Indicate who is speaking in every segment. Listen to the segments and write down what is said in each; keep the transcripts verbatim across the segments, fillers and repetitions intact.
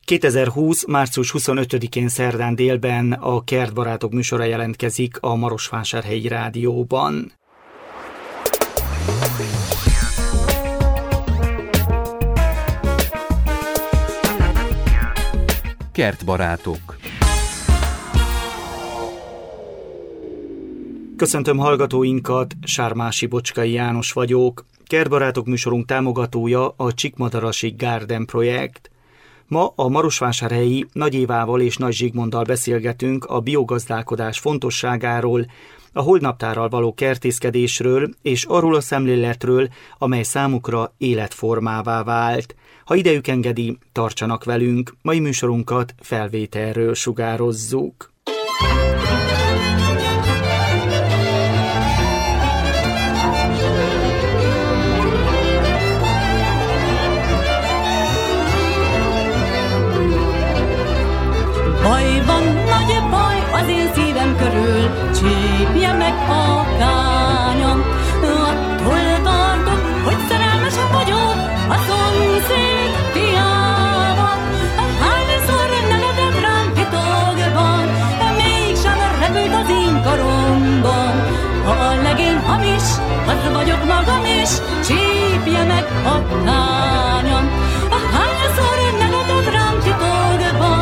Speaker 1: kétezer-húsz. március huszonötödikén szerdán délben a Kertbarátok műsora jelentkezik a Marosvásárhelyi Rádióban.
Speaker 2: Kertbarátok.
Speaker 1: Köszöntöm hallgatóinkat, Sármási Bocskai János vagyok. Kertbarátok műsorunk támogatója a Csíkmadarasi Garden projekt. Ma a marosvásárhelyi Nagy Évával és Nagy Zsigmonddal beszélgetünk a biogazdálkodás fontosságáról, a holdnaptárral való kertészkedésről és arról a szemléletről, amely számukra életformává vált. Ha idejük engedi, tartsanak velünk, mai műsorunkat felvételről sugározzuk.
Speaker 3: Baj van, nagy baj az én szívem körül, csípje meg a kányom. Attól tartok, hogy szerelmesebb vagyok a szomszéd fiával. Hányszor nevetett rám titokban, mégsem repült az én karomban. Ha a legény hamis, az vagyok magam is, csípje meg a kányom. Hányszor nevetett rám titokban,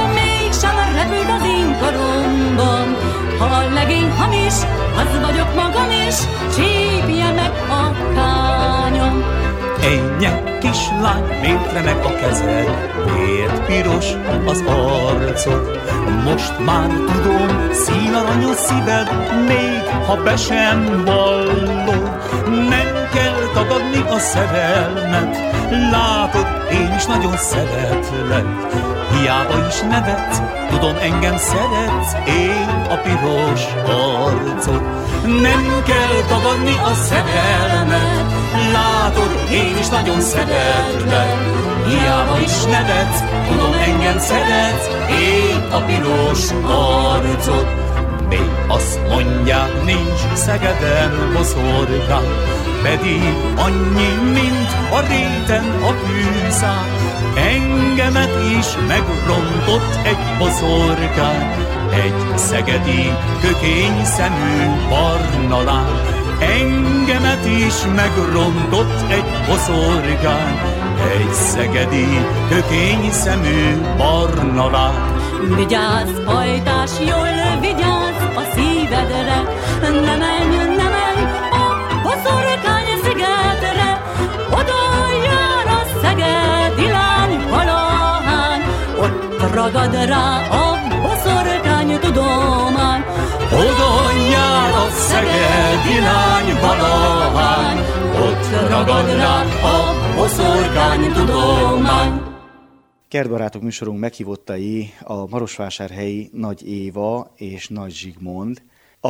Speaker 3: repült az én karomban. Ha a legény hamis, az vagyok magam is, csípje meg a kányom.
Speaker 4: Ennyi kislány, miért remek a kezed, miért piros az arcod? Most már tudom, színaranyos szíved, még ha be sem vallod. Nem kell tagadni a szerelmet, látod, én is nagyon szeretlek. Hiába is nevetsz, tudom, engem szeretsz, én a piros arcod. Nem kell tagadni a szerelmet, látod, én is nagyon szeretlek. Hiába is nevetsz, tudom, engem szeretsz, én a piros arcod. Még azt mondják, nincs Szegeden boszorkány, pedig annyi, mint a réten a fűszál. Engemet is megrontott egy boszorkány, egy szegedi kökény szemű barna lány. Engemet is megrontott egy boszorkány, egy szegedi kökény szemű barna lány.
Speaker 3: Vigyázz, pajtás, jól vigyázz a szívedre, ne menj, ne menj a boszorkány szigetre. Oda jár a szegedi lány valahány, ott ragad rá a boszorkány tudomány.
Speaker 4: Oda jár a szegedi lány valahány, ott ragad rá a boszorkány tudomány.
Speaker 1: Kertbarátok műsorunk meghívottai a marosvásárhelyi Nagy Éva és Nagy Zsigmond,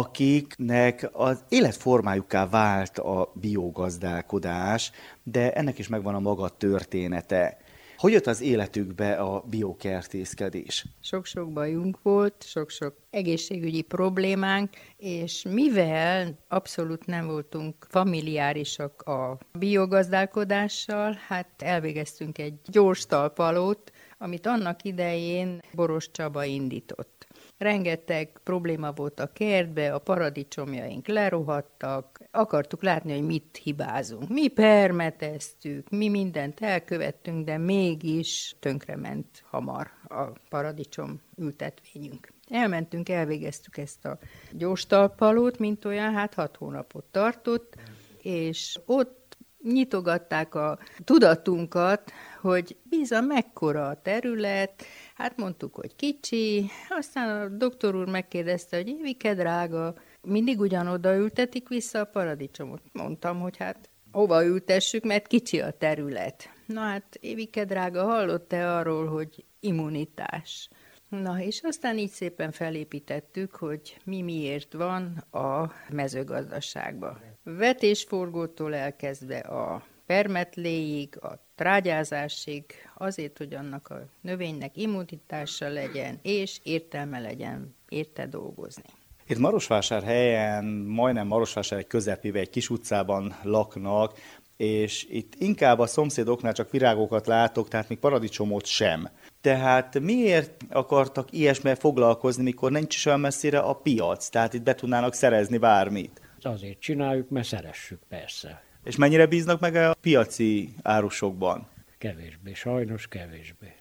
Speaker 1: akiknek az életformájukká vált a biogazdálkodás, de ennek is megvan a maga története. Hogy jött az életükbe a biokertészkedés?
Speaker 5: Sok-sok bajunk volt, sok-sok egészségügyi problémánk, és mivel abszolút nem voltunk familiárisak a biogazdálkodással, hát elvégeztünk egy gyors talpalót, amit annak idején Boros Csaba indított. Rengeteg probléma volt a kertbe, a paradicsomjaink lerohadtak, akartuk látni, hogy mit hibázunk. Mi permeteztük, mi mindent elkövettünk, de mégis tönkrement hamar a paradicsom ültetvényünk. Elmentünk, elvégeztük ezt a gyors talpalót, mint olyan, hát hat hónapot tartott, és ott nyitogatták a tudatunkat, hogy bizony mekkora a terület, hát mondtuk, hogy kicsi, aztán a doktor úr megkérdezte, hogy Évike drága, mindig ugyanoda ültetik vissza a paradicsomot. Mondtam, hogy hát hova ültessük, mert kicsi a terület. Na hát Évike drága, hallott-e arról, hogy immunitás? Na, és aztán így szépen felépítettük, hogy mi miért van a mezőgazdaságban. Vetésforgótól elkezdve a permetléig, a trágyázásig, azért, hogy annak a növénynek immunitása legyen, és értelme legyen érte dolgozni.
Speaker 1: Itt Marosvásárhelyen, majdnem Marosvásárhely közepébe egy kis utcában laknak.
Speaker 6: és itt inkább a szomszédoknál csak virágokat látok, tehát még paradicsomot sem. Tehát miért akartak ilyesmivel foglalkozni, mikor nincs is olyan messzire a piac? Tehát itt be tudnának szerezni bármit.
Speaker 7: Azért csináljuk, mert szeressük persze.
Speaker 6: És mennyire bíznak meg a piaci árusokban?
Speaker 7: Kevésbé, sajnos kevésbé.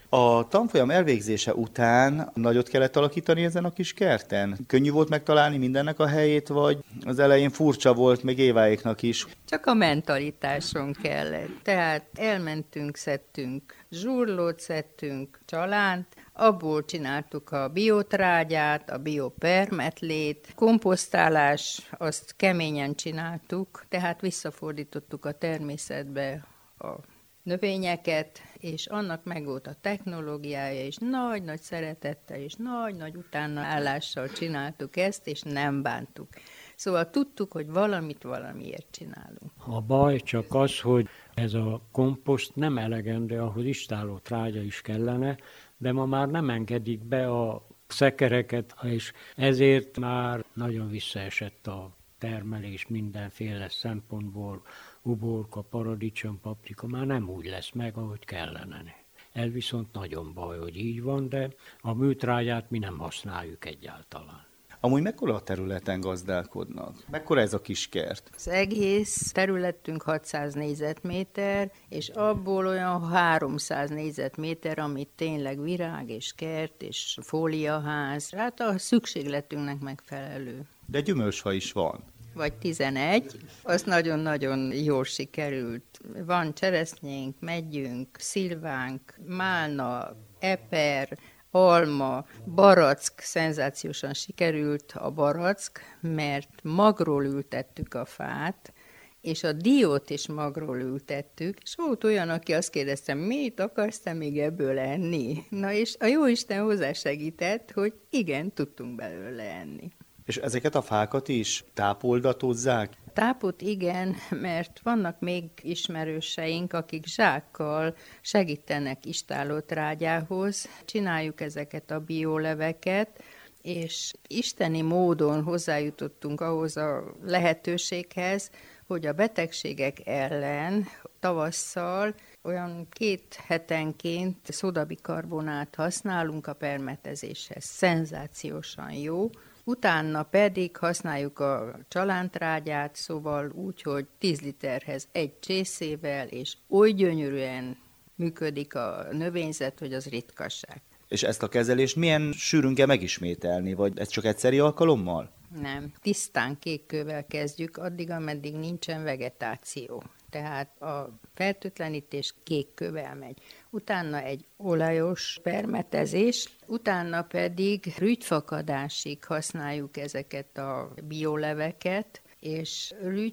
Speaker 6: A tanfolyam elvégzése után nagyot kellett alakítani ezen a kis kerten? Könnyű volt megtalálni mindennek a helyét, vagy az elején furcsa volt még Éváéknak is?
Speaker 5: Csak a mentalitáson kellett. Tehát elmentünk, szedtünk zsurlót, szedtünk csalánt, abból csináltuk a biotrágyát, a biopermetlét, komposztálás, azt keményen csináltuk, tehát visszafordítottuk a természetbe a növényeket, és annak meg volt a technológiája, és nagy-nagy szeretettel, és nagy-nagy utánállással csináltuk ezt, és nem bántuk. Szóval tudtuk, hogy valamit valamiért csinálunk.
Speaker 7: A baj csak az, hogy ez a komposzt nem elegendő, ahhoz istáló trágya is kellene, de ma már nem engedik be a szekereket, és ezért már nagyon visszaesett a termelés mindenféle szempontból, uborka, paradicsom, paprika már nem úgy lesz meg, ahogy kellene. Ez viszont nagyon baj, hogy így van, de a műtrágyát mi nem használjuk egyáltalán.
Speaker 6: Amúgy mekkora a területen gazdálkodnak? Mekkora ez a kis kert?
Speaker 5: Az egész területünk hatszáz négyzetméter, és abból olyan háromszáz négyzetméter, amit tényleg virág és kert és fóliaház, hát a szükségletünknek megfelelő.
Speaker 6: De gyümölcsfa is van.
Speaker 5: Vagy tizenegy, az nagyon-nagyon jól sikerült. Van cseresznyénk, meggyünk, szilvánk, málna, eper, alma, barack, szenzációsan sikerült a barack, mert magról ültettük a fát, és a diót is magról ültettük, és volt olyan, aki azt kérdezte, mit akarsz te még ebből enni? Na és a jóisten hozzásegített, hogy igen, tudtunk belőle enni.
Speaker 6: És ezeket a fákat is tápoldatozzák?
Speaker 5: Tápot igen, mert vannak még ismerőseink, akik zsákkal segítenek istálótrágyához. Csináljuk ezeket a bioleveket, és isteni módon hozzájutottunk ahhoz a lehetőséghez, hogy a betegségek ellen tavasszal olyan két hetenként szódabikarbonát használunk a permetezéshez. Szenzációsan jó. Utána pedig használjuk a csalántrágyát, szóval úgy, hogy tíz literhez egy csészével, és oly gyönyörűen működik a növényzet, hogy az ritkaság.
Speaker 6: És ezt a kezelést milyen sűrűn kell megismételni, vagy ez csak egyszeri alkalommal?
Speaker 5: Nem, tisztán kékkővel kezdjük, addig, ameddig nincsen vegetáció. Tehát a fertőtlenítés kékkővel megy. Utána egy olajos permetezés, utána pedig rügyfakadásig használjuk ezeket a bioleveket, és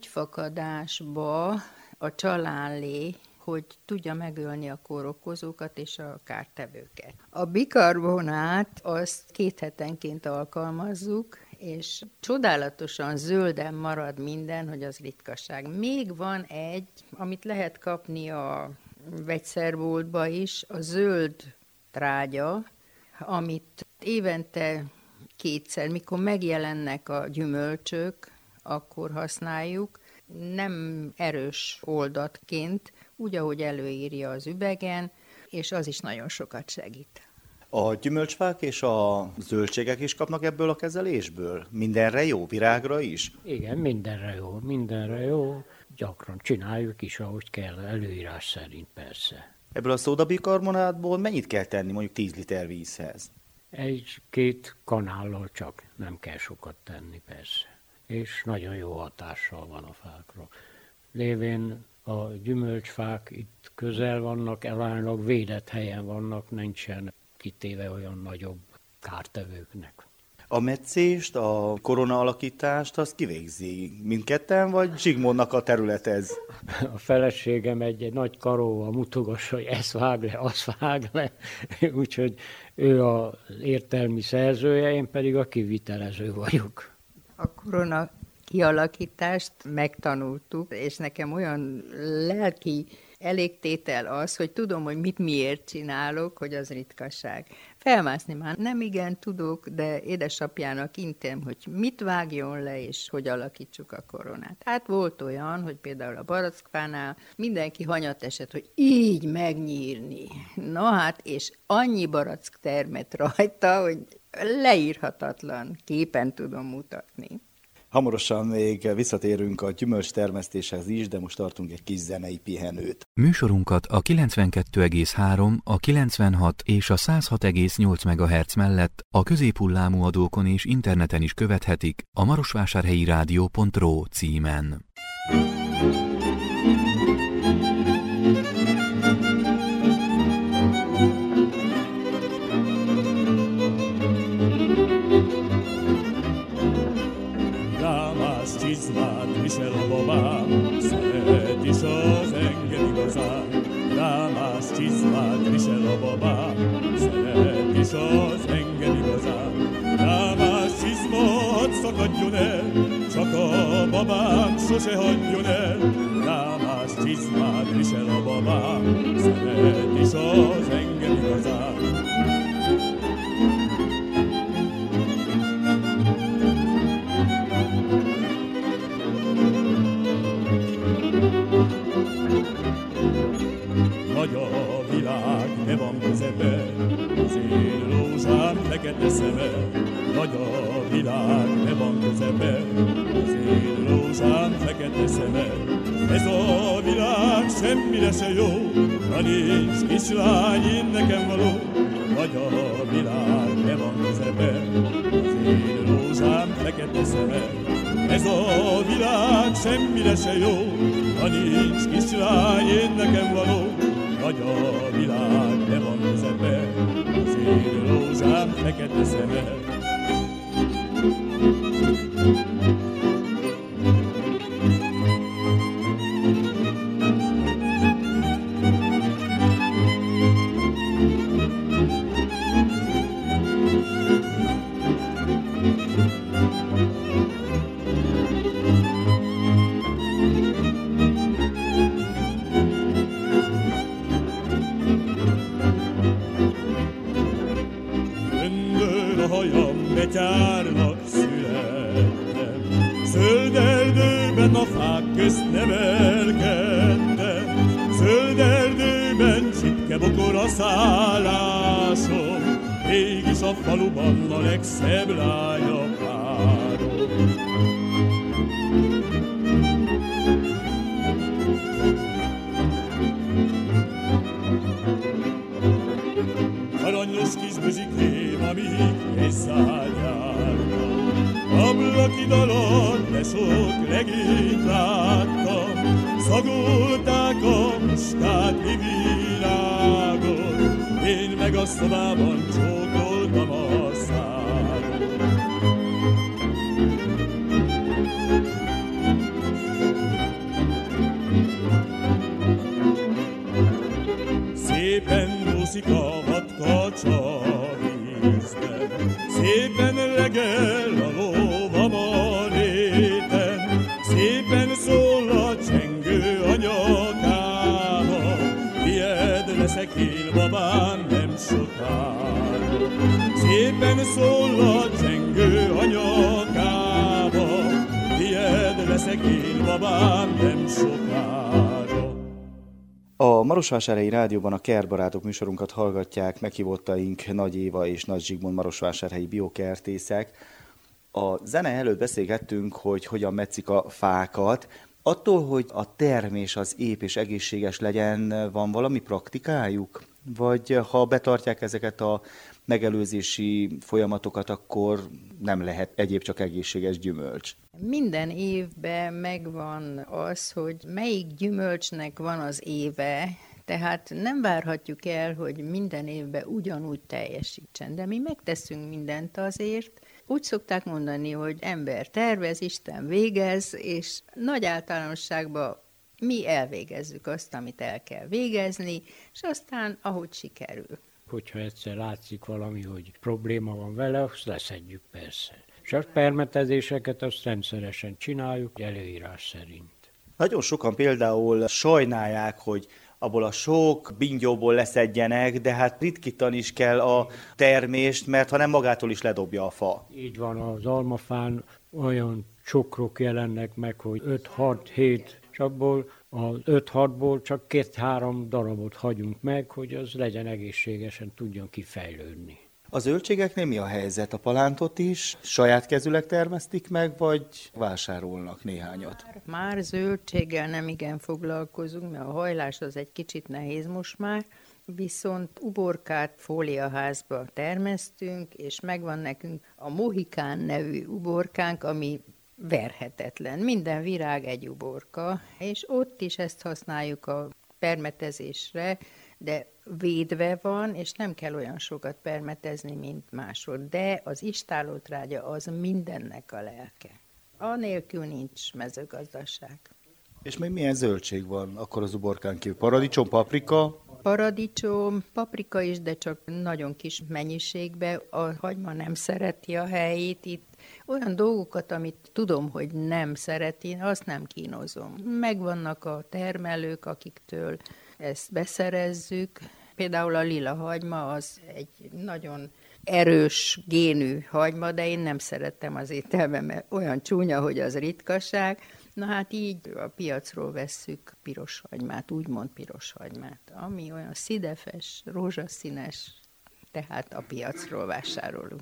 Speaker 5: rügyfakadásba a csalánlé, hogy tudja megölni a kórokozókat és a kártevőket. A bikarbonát azt két hetenként alkalmazzuk, és csodálatosan zölden marad minden, hogy az ritkaság. Még van egy, amit lehet kapni a vegyszerboltba is, a zöld trágya, amit évente kétszer, mikor megjelennek a gyümölcsök, akkor használjuk. Nem erős oldatként, úgy, ahogy előírja az üvegen, és az is nagyon sokat segít.
Speaker 6: A gyümölcsfák és a zöldségek is kapnak ebből a kezelésből? Mindenre jó? Virágra is?
Speaker 7: Igen, mindenre jó, mindenre jó. Gyakran csináljuk is, ahogy kell, előírás szerint persze.
Speaker 6: Ebből a szódabikarbonátból mennyit kell tenni mondjuk tíz liter vízhez?
Speaker 7: Egy-két kanállal csak, nem kell sokat tenni persze. És nagyon jó hatással van a fákra. Lévén a gyümölcsfák itt közel vannak, elánylag védett helyen vannak, nincsen kitéve olyan nagyobb kártevőknek.
Speaker 6: A metszést, a korona alakítást, azt kivégzi mindketten, vagy Zsigmondnak a terület ez?
Speaker 7: A feleségem egy, egy nagy karóval mutogassa, hogy ezt vág le, azt vág le, úgyhogy ő az értelmi szerzője, én pedig a kivitelező vagyok.
Speaker 5: A korona kialakítást megtanultuk, és nekem olyan lelki elégtétel az, hogy tudom, hogy mit miért csinálok, hogy az ritkaság. Felmászni már nem igen tudok, de édesapjának intem, hogy mit vágjon le, és hogy alakítsuk a koronát. Hát volt olyan, hogy például a barackfánál mindenki hanyat esett, hogy így megnyírni. Na hát, és annyi barack termet rajta, hogy leírhatatlan képen tudom mutatni.
Speaker 6: Hamarosan még visszatérünk a gyümölcs termesztéshez is, de most tartunk egy kis zenei pihenőt.
Speaker 2: Műsorunkat a kilencvenkettő egész három, a kilencvenhat és a száz hat egész nyolc megahertz mellett a középhullámú adókon és interneten is követhetik a marosvásárhelyi rádió pont ro címen.
Speaker 8: Csizmát visel a babám, szeret is az engem igazán. Rámás csizmát visel a babám, szeret is az engem igazán. Rámás csizma hadd szakadjon el, csak a babám sose hagyjon el. Rámás csizmát visel a babám, szeret is az engem igazán. Nagy a világ, ne van közepe, az én rózsám fekete szeme. Nagy a világ, ne van közepe, az én rózsám fekete szeme. Ez a világ semmire se jó, ha nincs kislány, én nekem való. Nagy a világ, ne van közepe, az én rózsám fekete szeme. Ez a világ semmire se jó, ha nincs kislány, én nekem való. Nagy a világ, ne van közepe, az én rózsám fekete szeme. Betyárnak születtem, zöld erdőben a fák közt nevelkedtem, zöld erdőben csipke bokor a szállásom, mégis a faluban a legszebb lány a párom. Aranyos kis bözsikém, amíg egy szárnyáltam, ablakid alatt de sok regényt láttam, szagolták a muskáti virágot, én meg a szobában csókoltam a szágot. Szépen úszik a vadkacsa vízben, szépen regel a lóvam a réten, szépen szól a csengő a nyakába, tied leszek én, babám, nem sokára. Szépen szól a csengő a nyakába, tied leszek én, babám, nem sokára.
Speaker 6: A Marosvásárhelyi Rádióban a Kertbarátok műsorunkat hallgatják, meghívottaink Nagy Éva és Nagy Zsigmond marosvásárhelyi biokertészek. A zene előtt beszélgettünk, hogy hogyan metszik a fákat. Attól, hogy a termés az ép és egészséges legyen, van valami praktikájuk? Vagy ha betartják ezeket a megelőzési folyamatokat, akkor nem lehet egyéb csak egészséges gyümölcs?
Speaker 5: Minden évben megvan az, hogy melyik gyümölcsnek van az éve, tehát nem várhatjuk el, hogy minden évben ugyanúgy teljesítsen, de mi megteszünk mindent azért. Úgy szokták mondani, hogy ember tervez, Isten végez, és nagy általánosságban mi elvégezzük azt, amit el kell végezni, és aztán ahogy sikerül.
Speaker 7: Hogyha egyszer látszik valami, hogy probléma van vele, azt leszedjük persze. És a permetezéseket azt rendszeresen csináljuk, előírás szerint.
Speaker 6: Nagyon sokan például sajnálják, hogy abból a sok bingyóból leszedjenek, de hát ritkítani is kell a termést, mert ha nem magától is ledobja a fa.
Speaker 7: Így van, az almafán olyan csokrok jelennek meg, hogy öt hat hét, és abból az öt hatból csak két-három darabot hagyunk meg, hogy az legyen egészségesen, tudjon kifejlődni.
Speaker 6: A zöldségeknél mi a helyzet? A palántot is saját kezüleg termesztik meg, vagy vásárolnak néhányat?
Speaker 5: Már, már zöldséggel nem igen foglalkozunk, mert a hajlás az egy kicsit nehéz most már, viszont uborkát fóliaházba termesztünk, és megvan nekünk a Mohikán nevű uborkánk, ami verhetetlen. Minden virág egy uborka, és ott is ezt használjuk a permetezésre, de védve van, és nem kell olyan sokat permetezni, mint máshol. De az istállótrágya az mindennek a lelke. Anélkül nincs mezőgazdaság.
Speaker 6: És még milyen zöldség van akkor az uborkán kívül? Paradicsom, paprika?
Speaker 5: Paradicsom, paprika is, de csak nagyon kis mennyiségben. A hagyma nem szereti a helyét itt. Olyan dolgokat, amit tudom, hogy nem szereti, azt nem kínozom. Megvannak a termelők, akiktől ezt beszerezzük. Például a lila hagyma az egy nagyon erős génű hagyma, de én nem szerettem az ételben, mert olyan csúnya, hogy az ritkaság. Na hát így a piacról vesszük piros hagymát, úgymond piros hagymát, ami olyan szidefes, rózsaszínes, tehát a piacról vásárolunk.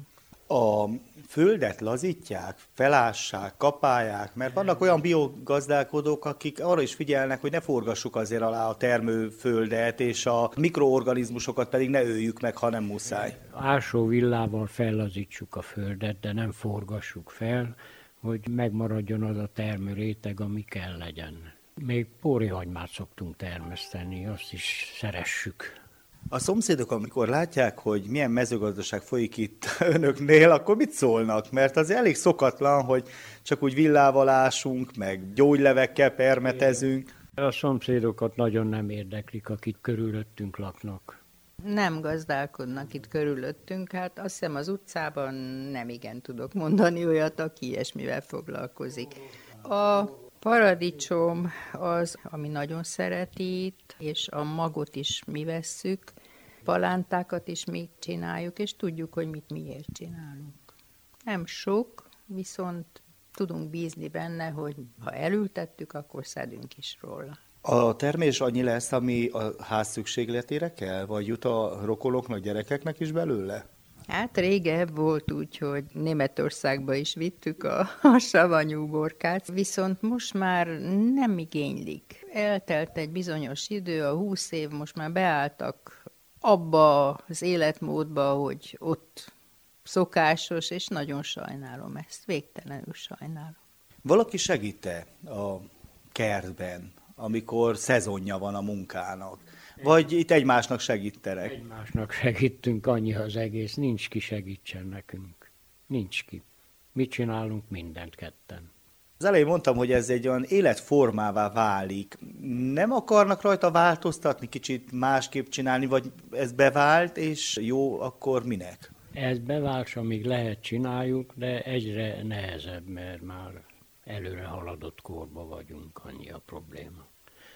Speaker 6: A földet lazítják, felássák, kapálják, mert vannak olyan biogazdálkodók, akik arra is figyelnek, hogy ne forgassuk azért alá a termőföldet, és a mikroorganizmusokat pedig ne öljük meg, ha nem muszáj.
Speaker 7: Ásóvillával fellazítsuk a földet, de nem forgassuk fel, hogy megmaradjon az a termőréteg, ami kell legyen. Még pórihagymát szoktunk termeszteni, azt is szeressük.
Speaker 6: A szomszédok, amikor látják, hogy milyen mezőgazdaság folyik itt önöknél, akkor mit szólnak? Mert az elég szokatlan, hogy csak úgy villával ásunk, meg gyógylevekkel permetezünk.
Speaker 7: A szomszédokat nagyon nem érdeklik, akik körülöttünk laknak.
Speaker 5: Nem gazdálkodnak itt körülöttünk, hát azt hiszem az utcában nem igen tudok mondani olyat, aki ilyesmivel foglalkozik. A paradicsom az, ami nagyon szereti itt, és a magot is mi vesszük, palántákat is mi csináljuk, és tudjuk, hogy mit miért csinálunk. Nem sok, viszont tudunk bízni benne, hogy ha elültettük, akkor szedünk is róla.
Speaker 6: A termés annyi lesz, ami a ház szükségletére kell, vagy jut a rokonoknak, gyerekeknek is belőle?
Speaker 5: Hát régebb volt úgy, hogy Németországba is vittük a, a savanyú uborkát, viszont most már nem igénylik. Eltelt egy bizonyos idő, a húsz év, most már beálltak abba az életmódba, hogy ott szokásos, és nagyon sajnálom ezt, végtelenül sajnálom.
Speaker 6: Valaki segít-e a kertben, amikor szezonja van a munkának? Vagy itt egymásnak segítenek?
Speaker 7: Egymásnak segítünk, annyi az egész, nincs ki segítsen nekünk. Nincs ki. Mit csinálunk? Mindent ketten.
Speaker 6: Az elején mondtam, hogy ez egy olyan életformává válik. Nem akarnak rajta változtatni, kicsit másképp csinálni, vagy ez bevált, és jó, akkor minek?
Speaker 7: Ez bevált, amíg lehet csináljuk, de egyre nehezebb, mert már előre haladott korba vagyunk, annyi a probléma.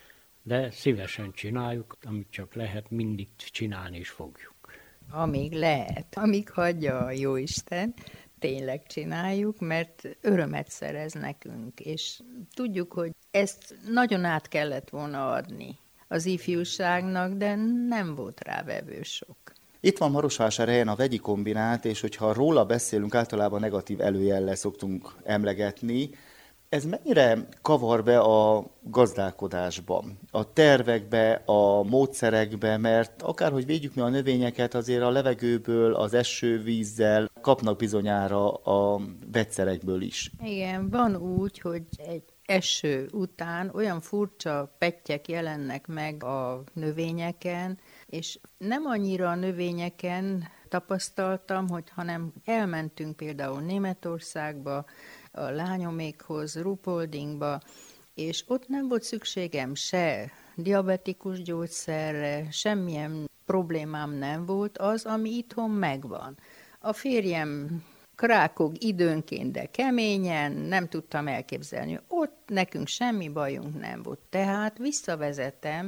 Speaker 7: De szívesen csináljuk, amit csak lehet, mindig csinálni is fogjuk.
Speaker 5: Amíg lehet, amíg hagyja a Jóisten, tényleg csináljuk, mert örömet szerez nekünk, és tudjuk, hogy ezt nagyon át kellett volna adni az ifjúságnak, de nem volt rá vevő sok.
Speaker 6: Itt van Marosvásárhelyen a vegyi kombinát, és hogyha róla beszélünk, általában negatív előjellel szoktunk emlegetni. Ez mennyire kavar be a gazdálkodásba, a tervekbe, a módszerekbe, mert akárhogy védjük mi a növényeket, azért a levegőből, az esővízzel kapnak bizonyára a vegyszerekből is.
Speaker 5: Igen, van úgy, hogy egy eső után olyan furcsa pettyek jelennek meg a növényeken, és nem annyira a növényeken tapasztaltam, hogy hanem elmentünk például Németországba, a lányomékhoz, Ruhpoldingba, és ott nem volt szükségem se diabetikus gyógyszerre, semmilyen problémám nem volt, az, ami itthon megvan. A férjem krákog időnként, de keményen, nem tudtam elképzelni. Ott nekünk semmi bajunk nem volt. Tehát visszavezetem,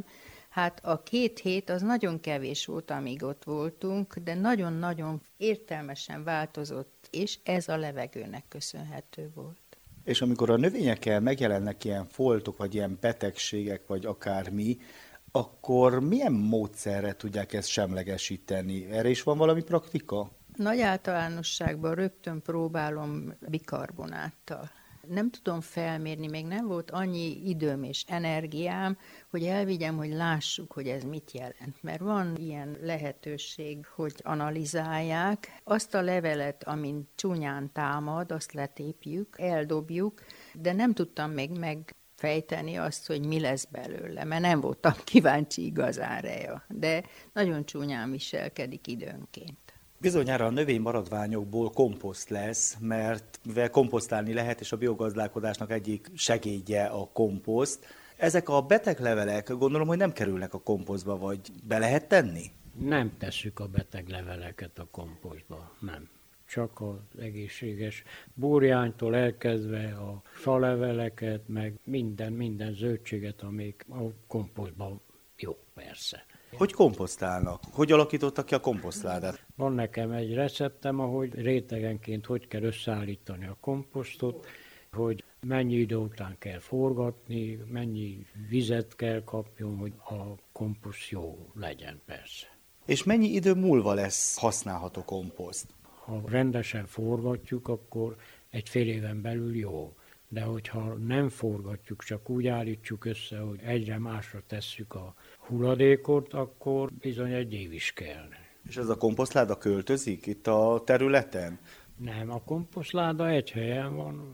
Speaker 5: Hát a két hét az nagyon kevés volt, amíg ott voltunk, de nagyon-nagyon értelmesen változott, és ez a levegőnek köszönhető volt.
Speaker 6: És amikor a növényekkel megjelennek ilyen foltok, vagy ilyen betegségek, vagy akármi, akkor milyen módszerre tudják ezt semlegesíteni? Erre is van valami praktika?
Speaker 5: Nagy általánosságban rögtön próbálom bikarbonáttal. Nem tudom felmérni, még nem volt annyi időm és energiám, hogy elvigyem, hogy lássuk, hogy ez mit jelent. Mert van ilyen lehetőség, hogy analizálják. Azt a levelet, amin csúnyán támad, azt letépjük, eldobjuk, de nem tudtam még megfejteni azt, hogy mi lesz belőle, mert nem voltam kíváncsi igazán rá, de nagyon csúnyán viselkedik időnként.
Speaker 6: Bizonyára a növénymaradványokból komposzt lesz, mert mivel komposztálni lehet, és a biogazdálkodásnak egyik segédje a komposzt. Ezek a beteg levelek, gondolom, hogy nem kerülnek a komposztba, vagy be lehet tenni?
Speaker 7: Nem tesszük a beteg leveleket a komposztba, nem. Csak az egészséges burjánytól elkezdve a saleveleket, meg minden, minden zöldséget, amik a komposztban jó, persze.
Speaker 6: Hogy komposztálnak? Hogy alakítottak ki a komposztládát?
Speaker 7: Van nekem egy receptem, ahogy rétegenként hogy kell összeállítani a komposztot, hogy mennyi idő után kell forgatni, mennyi vizet kell kapjon, hogy a komposzt jó legyen persze.
Speaker 6: És mennyi idő múlva lesz használható komposzt?
Speaker 7: Ha rendesen forgatjuk, akkor egy fél éven belül jó. De hogyha nem forgatjuk, csak úgy állítjuk össze, hogy egyre másra tesszük a hulladékot, akkor bizony egy év is kell.
Speaker 6: És ez a komposztláda költözik itt a területen?
Speaker 7: Nem, a komposztláda egy helyen van.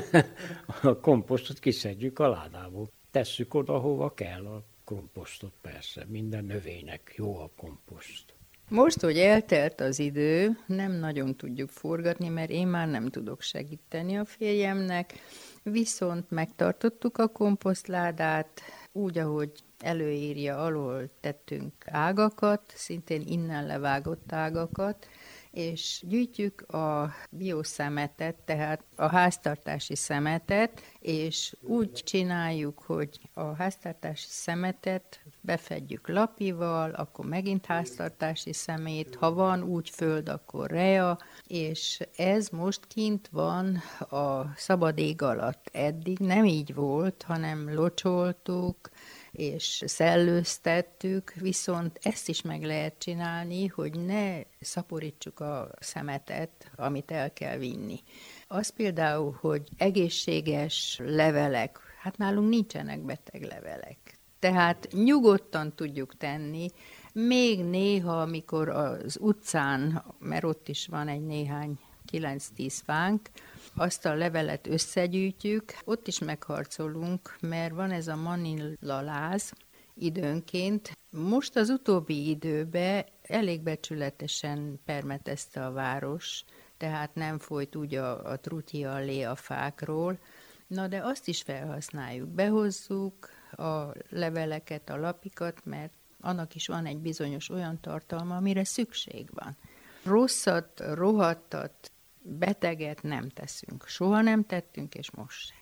Speaker 7: A komposztot kiszedjük a ládából. Tesszük oda, hova kell a komposztot, persze. Minden növénynek jó a komposzt.
Speaker 5: Most, hogy eltelt az idő, nem nagyon tudjuk forgatni, mert én már nem tudok segíteni a férjemnek, viszont megtartottuk a komposztládát, úgy, ahogy előírja, alól tettünk ágakat, szintén innen levágott ágakat, és gyűjtjük a bioszemetet, tehát a háztartási szemetet, és úgy csináljuk, hogy a háztartási szemetet befedjük lapival, akkor megint háztartási szemét, ha van úgy föld, akkor rea, és ez most kint van a szabad ég alatt. Eddig nem így volt, hanem locsoltuk, és szellőztettük, viszont ezt is meg lehet csinálni, hogy ne szaporítsuk a szemetet, amit el kell vinni. Az például, hogy egészséges levelek, hát nálunk nincsenek beteg levelek. Tehát nyugodtan tudjuk tenni, még néha, amikor az utcán, mert ott is van egy néhány kilenc-tíz fánk, azt a levelet összegyűjtjük, ott is megharcolunk, mert van ez a manilaláz időnként. Most az utóbbi időben elég becsületesen permetezte a város, tehát nem folyt úgy a, a trutyi alé a fákról, na de azt is felhasználjuk, behozzuk a leveleket, a lapikat, mert annak is van egy bizonyos olyan tartalma, amire szükség van. Rosszat, rohadtat, beteget nem teszünk. Soha nem tettünk, és most sem.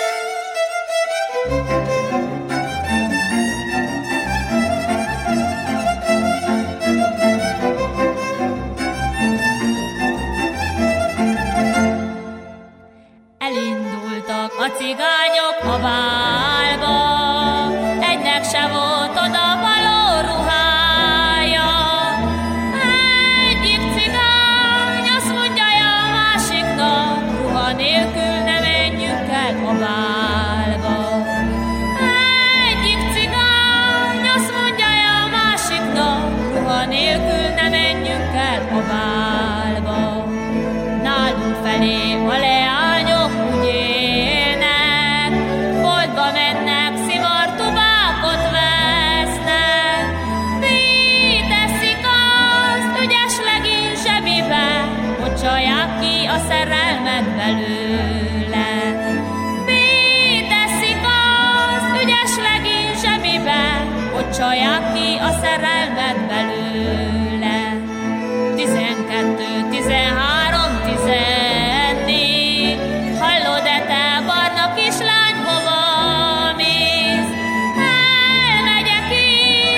Speaker 3: Elindultak a cigányok a bálba, egynek se volt oda való ruhája. Egyik cigány azt mondja a másiknak, ruha nélkül ne menjünk el a bálba. Egyik cigány azt mondja a másiknak, ruha nélkül ne menjünk el a bálba. Nálunk felé a leányok úgy élnek, boltba mennek, szivartubákot vesznek. Mi teszik azt, ügyesleg én zsebibe, hogy csalják ki a szerelmet belőle. Mi teszik azt, ügyesleg én zsebibe, hogy csalják ki a szerelmet belőle. Tizenkettő, tizenhárom, tizennégy, hallod-e te, barna kislány, hova mész? Elmegyek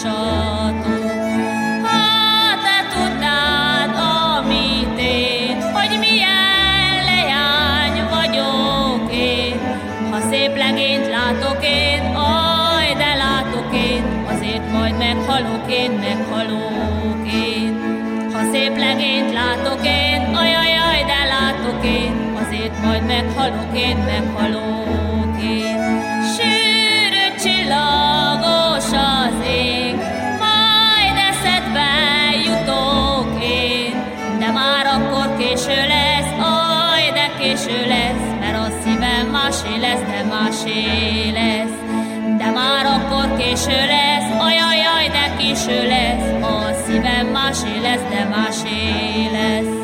Speaker 9: hallgassatok. Ha te tudnád, amit én, hogy milyen leány vagyok én. Ha szép legényt látok én, aj, de látok én, azért majd meghalok én, meghalok én. Ha szép legényt látok én, ajajaj, de látok én, azért majd meghalok én, meghalok én. Sűrű csillagos az ég, majd eszedbe jutok én, de már akkor késő lesz, aj, de késő lesz, mert a szívem másé lesz, de másé lesz. De már akkor késő lesz, ajajaj, de késő lesz, a szívem másé lesz, de másé lesz.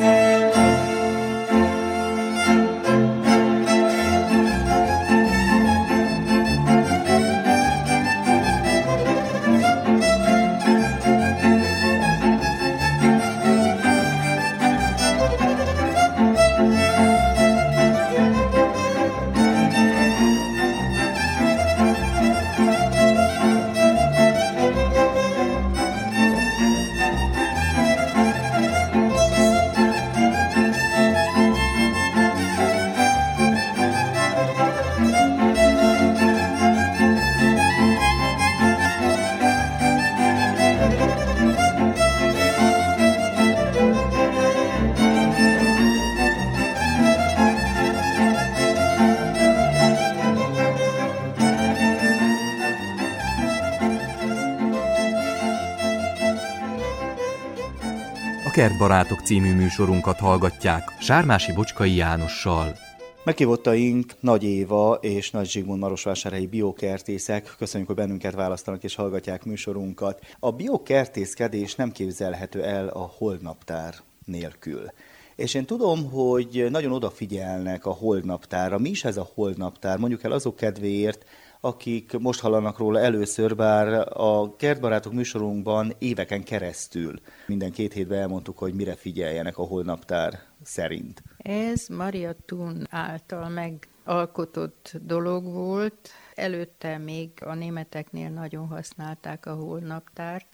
Speaker 2: Kertbarátok című műsorunkat hallgatják Sármási Bocskai Jánossal.
Speaker 6: Meghívottaink Nagy Éva és Nagy Zsigmond marosvásárhelyi biokertészek. Köszönjük, hogy bennünket választanak és hallgatják műsorunkat. A biokertészkedés nem képzelhető el a holdnaptár nélkül. És én tudom, hogy nagyon odafigyelnek a holdnaptárra. Mi is ez a holdnaptár? Mondjuk el azok kedvéért, akik most hallanak róla először, bár a Kertbarátok műsorunkban éveken keresztül minden két hétben elmondtuk, hogy mire figyeljenek a holdnaptár szerint.
Speaker 5: Ez Maria Thun által megalkotott dolog volt. Előtte még a németeknél nagyon használták a holdnaptárt,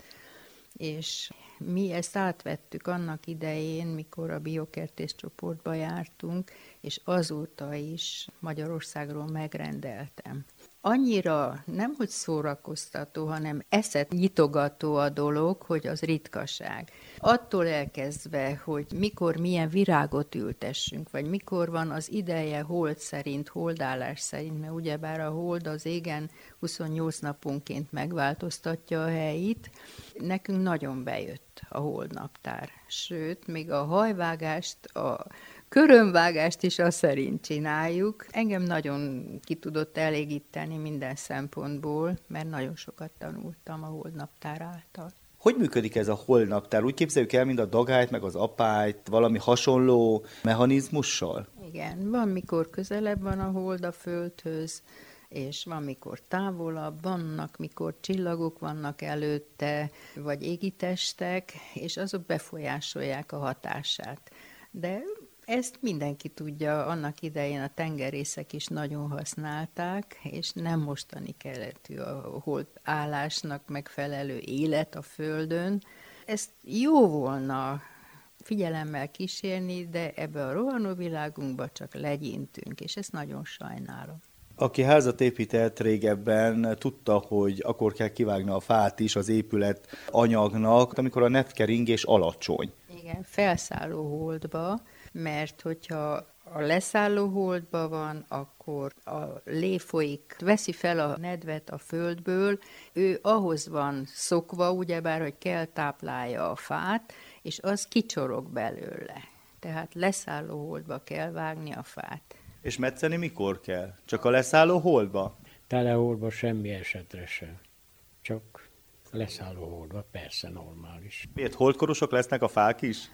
Speaker 5: és mi ezt átvettük annak idején, mikor a biokertész csoportba jártunk, és azóta is Magyarországról megrendeltem. Annyira nem, hogy szórakoztató, hanem eszet nyitogató a dolog, hogy az ritkaság. Attól elkezdve, hogy mikor milyen virágot ültessünk, vagy mikor van az ideje hold szerint, holdállás szerint, mert ugyebár a hold az égen huszonnyolc naponként megváltoztatja a helyét, nekünk nagyon bejött a holdnaptár. Sőt, még a hajvágást, a körömvágást is azt szerint csináljuk. Engem nagyon ki tudott elégíteni minden szempontból, mert nagyon sokat tanultam a holdnaptár által.
Speaker 6: Hogy működik ez a holdnaptár? Úgy képzeljük el, mint a dagályt, meg az apályt, valami hasonló mechanizmussal?
Speaker 5: Igen, van, mikor közelebb van a hold a földhöz, és van, mikor távolabb, vannak, mikor csillagok vannak előtte, vagy égitestek, és azok befolyásolják a hatását. De ezt mindenki tudja, annak idején a tengerészek is nagyon használták, és nem mostani keletű a holdállásnak megfelelő élet a Földön. Ezt jó volna figyelemmel kísérni, de ebbe a rohanó világunkba csak legyintünk, és ezt nagyon sajnálom.
Speaker 6: Aki házat épített régebben, tudta, hogy akkor kell kivágni a fát is az épület anyagnak, amikor a netkeringés alacsony.
Speaker 5: Igen, felszálló holdba, mert hogyha a leszálló holdba van, akkor a lé folyik, veszi fel a nedvet a földből, ő ahhoz van szokva, ugyebár, hogy kell táplálja a fát, és az kicsorog belőle. Tehát leszálló holdba kell vágni a fát.
Speaker 6: És metszeni mikor kell? Csak a leszálló holdba?
Speaker 7: Teleholdba semmi esetre sem. Csak leszálló holdba, persze normális.
Speaker 6: Miért holdkorosok lesznek a fák is?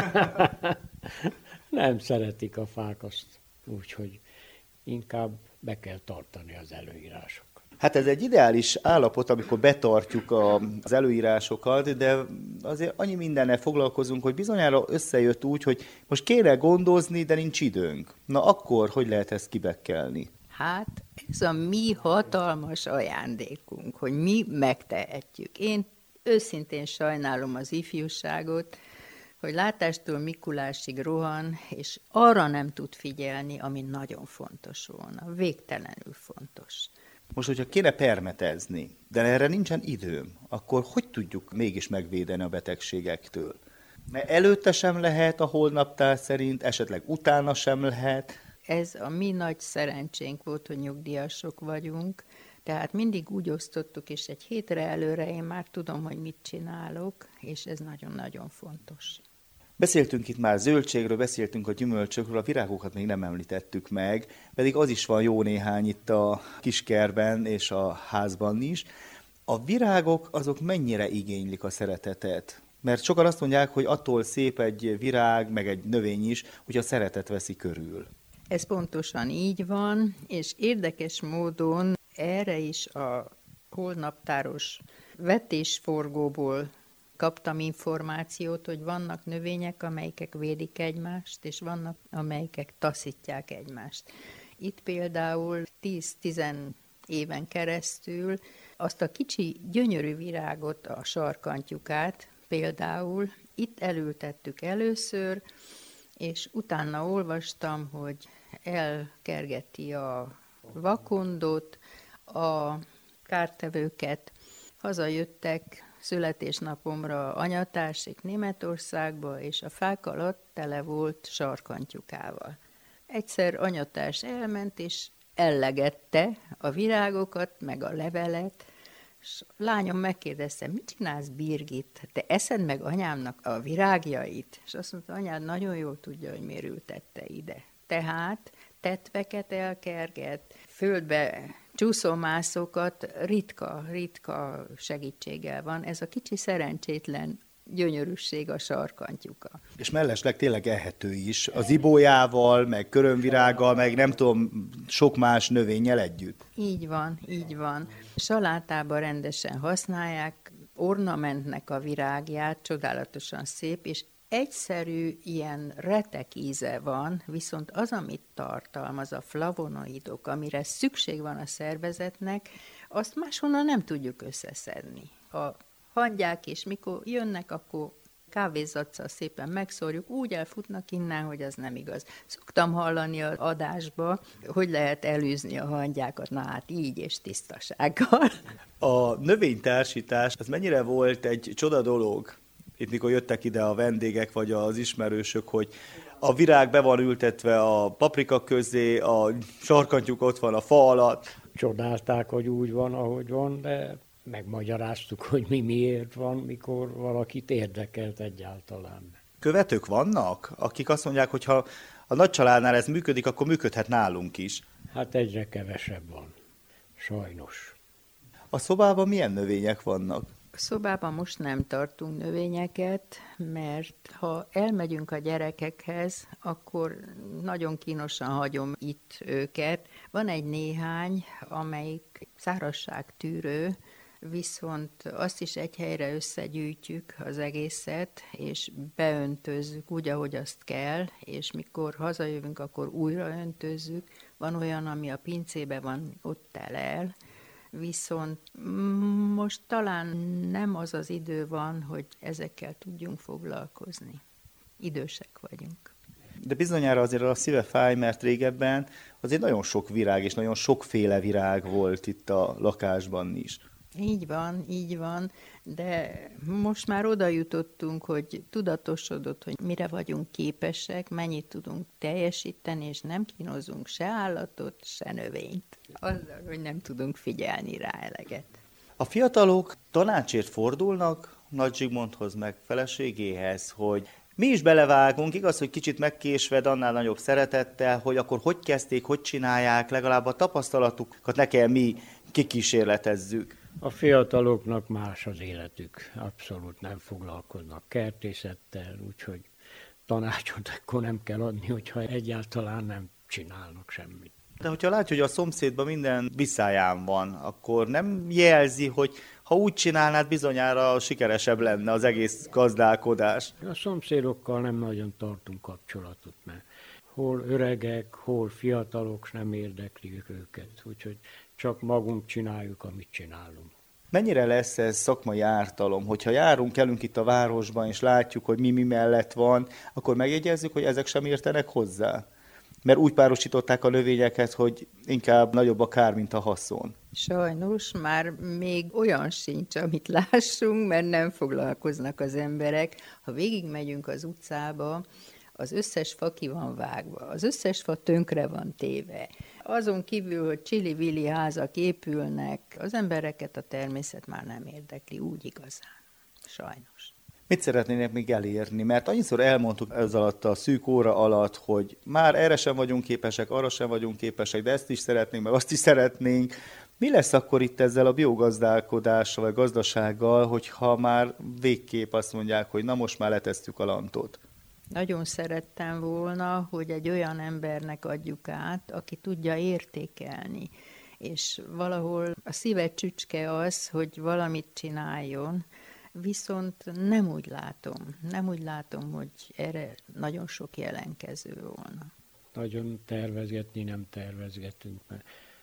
Speaker 7: Nem szeretik a fák azt, úgyhogy inkább be kell tartani az előírásokat.
Speaker 6: Hát ez egy ideális állapot, amikor betartjuk a, az előírásokat, de azért annyi mindennel foglalkozunk, hogy bizonyára összejött úgy, hogy most kéne gondozni, de nincs időnk. Na akkor hogy lehet ezt kibekkelni?
Speaker 5: Hát ez a mi hatalmas ajándékunk, hogy mi megtehetjük. Én őszintén sajnálom az ifjúságot, hogy látástól Mikulásig rohan, és arra nem tud figyelni, ami nagyon fontos volna, végtelenül fontos.
Speaker 6: Most, hogyha kéne permetezni, de erre nincsen időm, akkor hogy tudjuk mégis megvédeni a betegségektől? Mert előtte sem lehet a holnaptár szerint, esetleg utána sem lehet.
Speaker 5: Ez a mi nagy szerencsénk volt, hogy nyugdíjasok vagyunk, tehát mindig úgy osztottuk, és egy hétre előre én már tudom, hogy mit csinálok, és ez nagyon-nagyon fontos.
Speaker 6: Beszéltünk itt már zöldségről, beszéltünk a gyümölcsökről, a virágokat még nem említettük meg, pedig az is van jó néhány itt a kiskertben és a házban is. A virágok azok mennyire igénylik a szeretetet? Mert sokan azt mondják, hogy attól szép egy virág, meg egy növény is, hogy a szeretet veszi körül.
Speaker 5: Ez pontosan így van, és érdekes módon erre is a holnaptáros vetésforgóból kaptam információt, hogy vannak növények, amelyek védik egymást, és vannak, amelyek taszítják egymást. Itt például tíz-tíz éven keresztül azt a kicsi gyönyörű virágot, a sarkantyukát például itt elültettük először, és utána olvastam, hogy elkergeti a vakondot, a kártevőket. Hazajöttek születésnapomra anyatársék Németországba, és a fák alatt tele volt sarkantyukával. Egyszer anyatárs elment, és ellegette a virágokat, meg a levelet, és a lányom megkérdezte, mit csinálsz, Birgit? Te eszed meg anyámnak a virágjait? És azt mondta, anyád nagyon jól tudja, hogy miért ültette ide. Tehát tetveket elkerget, földbe csúszómászókat ritka, ritka segítséggel van. Ez a kicsi szerencsétlen gyönyörűség a sarkantyuka.
Speaker 6: És mellesleg tényleg ehető is, az ibójával, meg körömvirággal, meg nem tudom, sok más növényel együtt.
Speaker 5: Így van, így van. Salátában rendesen használják, ornamentnek a virágját, csodálatosan szép, és egyszerű ilyen retek íze van, viszont az, amit tartalmaz, a flavonoidok, amire szükség van a szervezetnek, azt máshonnan nem tudjuk összeszedni. A hangyák is, mikor jönnek, akkor kávézaccal szépen megszórjuk, úgy elfutnak innen, hogy az nem igaz. Szoktam hallani az adásba, hogy lehet elűzni a hangyákat, na hát így és tisztasággal.
Speaker 6: A növénytársítás, ez mennyire volt egy csoda dolog? Itt mikor jöttek ide a vendégek, vagy az ismerősök, hogy a virág be van ültetve a paprika közé, a sarkantyúk ott van a fa alatt.
Speaker 7: Csodálták, hogy úgy van, ahogy van, de megmagyaráztuk, hogy mi miért van, mikor valakit érdekelt egyáltalán.
Speaker 6: Követők vannak, akik azt mondják, hogy ha a nagy családnál ez működik, akkor működhet nálunk is.
Speaker 7: Hát egyre kevesebb van, sajnos.
Speaker 6: A szobában milyen növények vannak?
Speaker 5: A szobában most nem tartunk növényeket, mert ha elmegyünk a gyerekekhez, akkor nagyon kínosan hagyom itt őket. Van egy néhány, amelyik szárazságtűrő, viszont azt is egy helyre összegyűjtjük az egészet, és beöntözzük úgy, ahogy azt kell, és mikor hazajövünk, akkor újra öntözzük. Van olyan, ami a pincébe van, ott telel, viszont most talán nem az az idő van, hogy ezekkel tudjunk foglalkozni. Idősek vagyunk.
Speaker 6: De bizonyára azért a szíve fáj, mert régebben azért nagyon sok virág és nagyon sokféle virág volt itt a lakásban is.
Speaker 5: Így van, így van, de most már oda jutottunk, hogy tudatosodott, hogy mire vagyunk képesek, mennyit tudunk teljesíteni, és nem kínozunk se állatot, se növényt. Azzal, hogy nem tudunk figyelni rá eleget.
Speaker 6: A fiatalok tanácsért fordulnak Nagy Zsigmondhoz, meg feleségéhez, hogy mi is belevágunk, igaz, hogy kicsit megkésve, de annál nagyobb szeretettel, hogy akkor hogy kezdték, hogy csinálják, legalább a tapasztalatukat ne kell mi kikísérletezzük.
Speaker 7: A fiataloknak más az életük, abszolút nem foglalkoznak kertészettel, úgyhogy tanácsot akkor nem kell adni, hogyha egyáltalán nem csinálnak semmit.
Speaker 6: De hogyha látja, hogy a szomszédban minden visszáján van, akkor nem jelzi, hogy ha úgy csinálnád, bizonyára sikeresebb lenne az egész gazdálkodás.
Speaker 7: A szomszédokkal nem nagyon tartunk kapcsolatot, mert hol öregek, hol fiatalok, nem érdekli őket, úgyhogy csak magunk csináljuk, amit csinálunk.
Speaker 6: Mennyire lesz ez szakmai ártalom? Hogyha járunk, elünk itt a városban, és látjuk, hogy mi mi mellett van, akkor megjegyezzük, hogy ezek sem értenek hozzá? Mert úgy párosították a növényeket, hogy inkább nagyobb a kár, mint a haszon.
Speaker 5: Sajnos már még olyan sincs, amit lássunk, mert nem foglalkoznak az emberek. Ha végigmegyünk az utcába, az összes fa ki van vágva, az összes fa tönkre van téve. Azon kívül, hogy csili-vili házak épülnek, az embereket a természet már nem érdekli úgy igazán. Sajnos.
Speaker 6: Mit szeretnének még elérni? Mert annyiszor elmondtuk ez alatt a szűk óra alatt, hogy már erre sem vagyunk képesek, arra sem vagyunk képesek, de ezt is szeretnénk, meg azt is szeretnénk. Mi lesz akkor itt ezzel a biogazdálkodással, vagy gazdasággal, hogyha már végképp azt mondják, hogy na most már letesztük a lantot?
Speaker 5: Nagyon szerettem volna, hogy egy olyan embernek adjuk át, aki tudja értékelni, és valahol a szíve csücske az, hogy valamit csináljon, viszont nem úgy látom, nem úgy látom, hogy erre nagyon sok jelenkező volna.
Speaker 7: Nagyon tervezgetni nem tervezgetünk, mert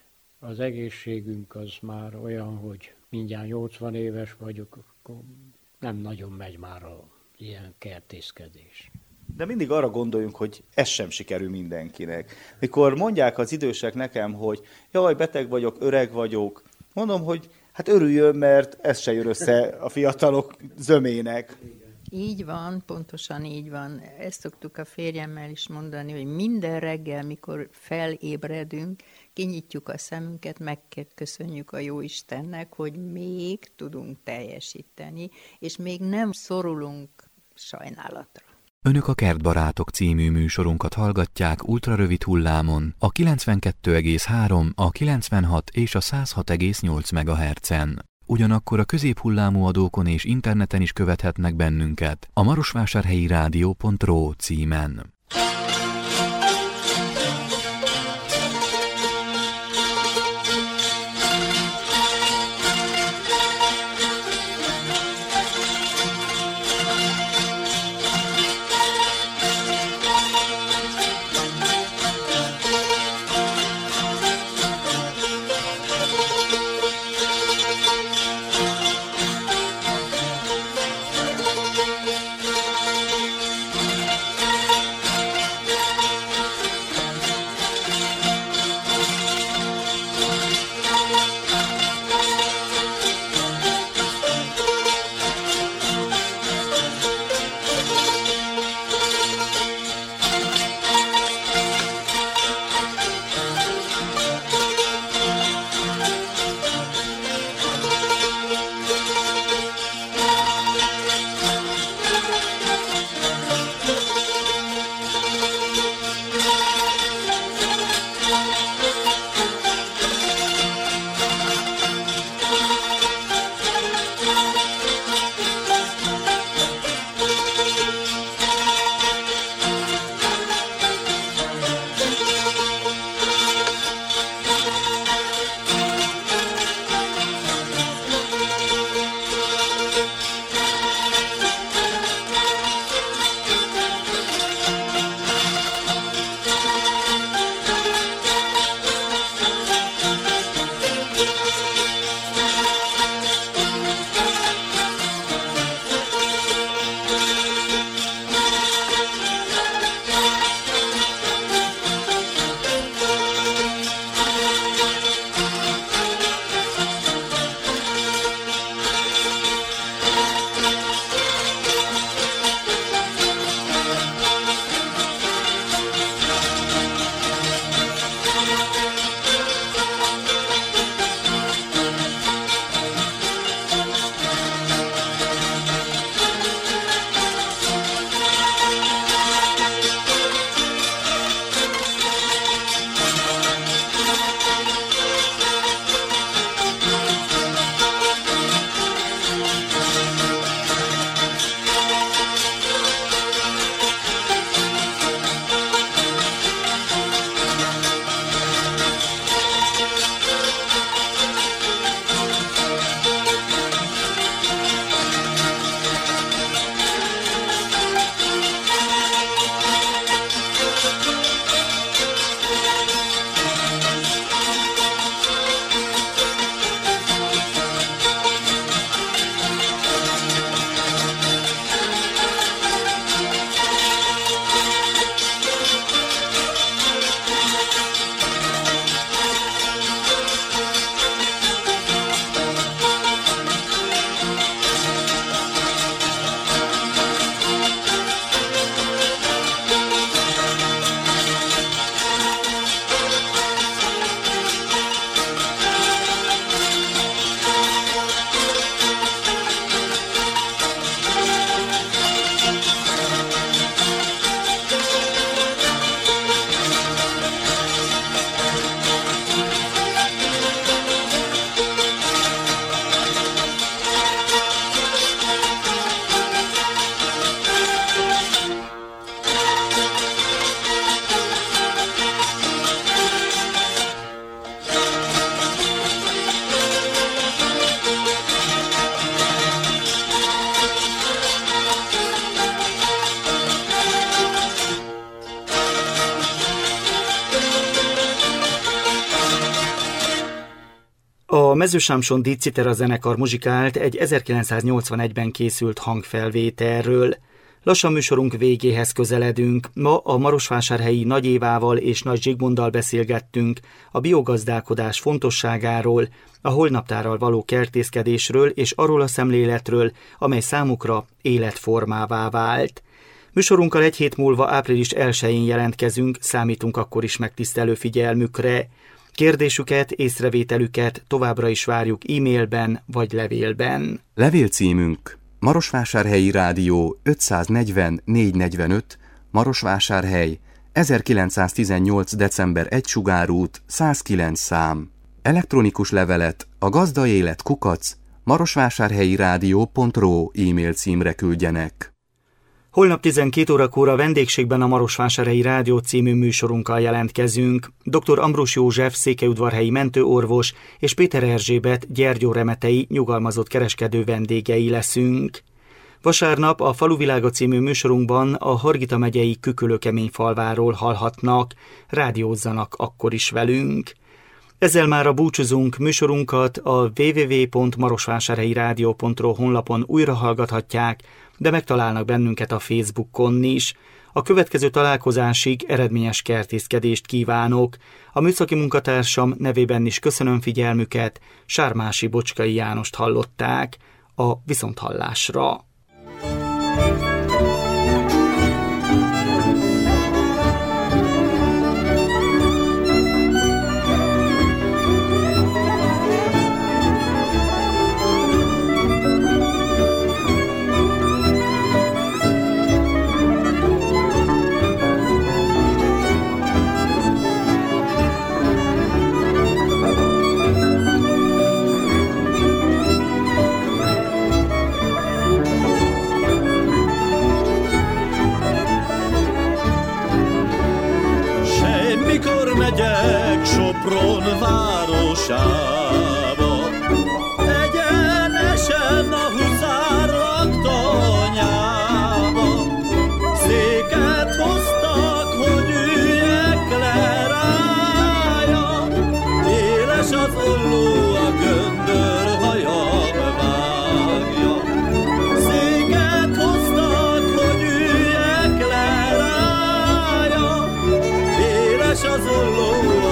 Speaker 7: az egészségünk az már olyan, hogy mindjárt nyolcvan éves vagyok, akkor nem nagyon megy már a ilyen kertészkedés.
Speaker 6: De mindig arra gondoljunk, hogy ez sem sikerül mindenkinek. Mikor mondják az idősek nekem, hogy jaj, beteg vagyok, öreg vagyok, mondom, hogy hát örüljön, mert ez se jön össze a fiatalok zömének.
Speaker 5: Így van, pontosan így van. Ezt szoktuk a férjemmel is mondani, hogy minden reggel, mikor felébredünk, kinyitjuk a szemünket, megköszönjük a Jóistennek, hogy még tudunk teljesíteni, és még nem szorulunk sajnálatra.
Speaker 2: Önök a Kertbarátok című műsorunkat hallgatják ultrarövid hullámon, a kilencvenkettő egész három, a kilencvenhat és a száz hat egész nyolc megahertzen. Ugyanakkor a középhullámú adókon és interneten is követhetnek bennünket a marosvásárhelyi rádió pont ro címen.
Speaker 1: A Mezősámson Dicitera zenekar muzsikált egy ezerkilencszáznyolcvanegyben készült hangfelvételről. Lassan műsorunk végéhez közeledünk. Ma a marosvásárhelyi Nagy Évával és Nagy Zsigmonddal beszélgettünk a biogazdálkodás fontosságáról, a holnaptárral való kertészkedésről és arról a szemléletről, amely számukra életformává vált. Műsorunkkal egy hét múlva április elsején jelentkezünk, számítunk akkor is megtisztelő figyelmükre. Kérdésüket, észrevételüket továbbra is várjuk e-mailben vagy levélben.
Speaker 2: Levélcímünk Marosvásárhelyi Rádió ötszáznegyven négyszáznegyvenöt, Marosvásárhely, ezerkilencszáztizennyolc. december egy Sugárút, százkilenc szám. Elektronikus levelet a gazdaélet kukac marosvásárhelyirádió pont ro e-mail címre küldjenek.
Speaker 1: Holnap tizenkét órakor a vendégségben a Marosvásárhelyi Rádió című műsorunkkal jelentkezünk. dr. Ambrus József székelyudvarhelyi mentőorvos és Péter Erzsébet gyergyóremetei nyugalmazott kereskedő vendégei leszünk. Vasárnap a Faluvilága című műsorunkban a Hargita megyei Kükülőkemény-falváról hallhatnak, rádiózzanak akkor is velünk. Ezzel már a búcsúzunk, műsorunkat a double-u double-u double-u pont marosvásárhelyirádió pont ro honlapon újra hallgathatják, de megtalálnak bennünket a Facebookon is. A következő találkozásig eredményes kertészkedést kívánok. A műszaki munkatársam nevében is köszönöm figyelmüket, Sármási Bocskai Jánost hallották. A viszonthallásra.
Speaker 8: Sopron városába, egyenesen a huszár laktanyába. Széket hoztak, hogy üljek le rája, éles az olló, a göndör hajam vágja. Széket hoztak, hogy üljek le rája, éles az olló,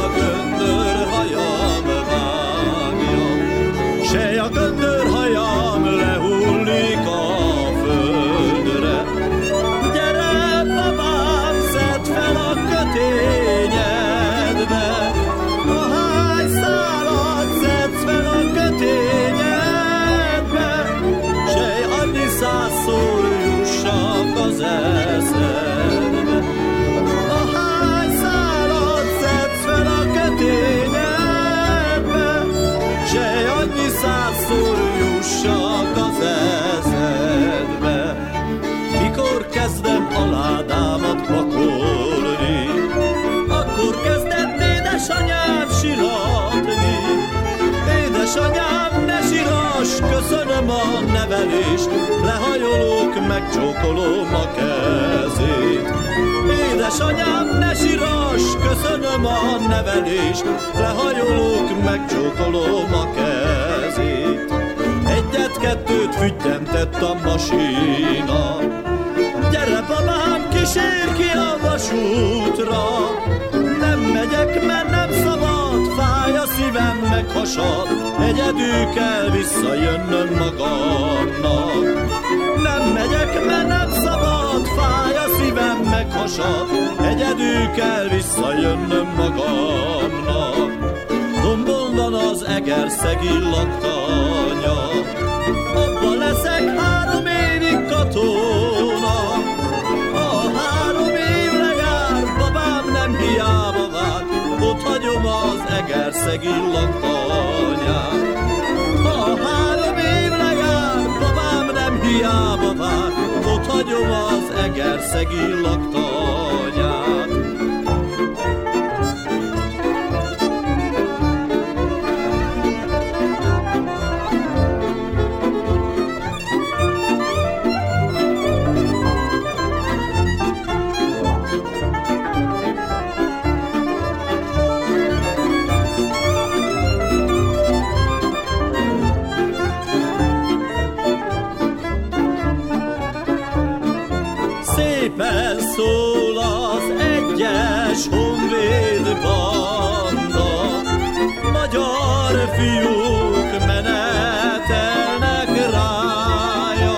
Speaker 8: a göndörhajam lehullik a földre. Gyere, babám, szedd fel a kötényedbe, a hájszálat szedd fel a kötényedbe, sej annyi százszor jussak az eszedbe. A hájszálat szedd fel a kötényedbe, sej annyi százszor jussak az eszedbe. Mikor kezdem a ládámat pakolni, akkor kezdett édesanyám siratni. Édesanyám, ne sirass, köszönöm a nevelést, lehajolok, megcsókolom a kezét. Édesanyám, ne sirass, köszönöm a nevelést, lehajolok, megcsókolom a kezét. Egyet-kettőt füttyentett a masina, gyere babám, kísérj ki a vasútra. Nem megyek, mert nem szabad, fáj a szívem, meghasad, egyedül kell visszajönnöm magamnak. Nem megyek, mert nem szabad, fáj a szívem, meghasad, egyedül kell visszajönnöm magamnak. Dombon van az egerszegi laktanya, abba leszek három évig katona. A három év lejár, babám nem hiába vár, ott hagyom az egerszegi laktanyát. A három év lejár, babám nem hiába vár, ott hagyom az egerszegi laktanyát.
Speaker 10: fiúk menetelnek rája,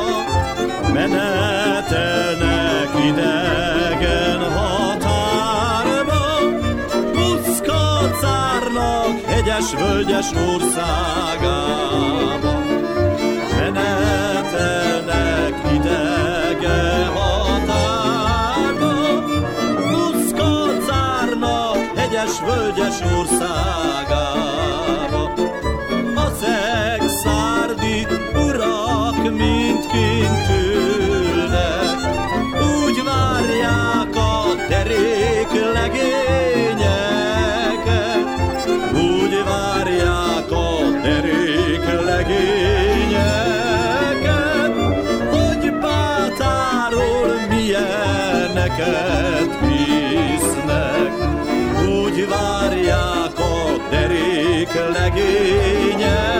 Speaker 10: menetelnek idegen határba, Puszka cárnak hegyes-völgyes országába. Menetelnek idegen határba, Puszka cárnak hegyes-völgyes országába. A szexárdi urak mindkint ülnek, úgy várják a derék legényeket, úgy várják a derék legényeket, hogy Bátáról milyeneket visznek, úgy várják a derék legényeket,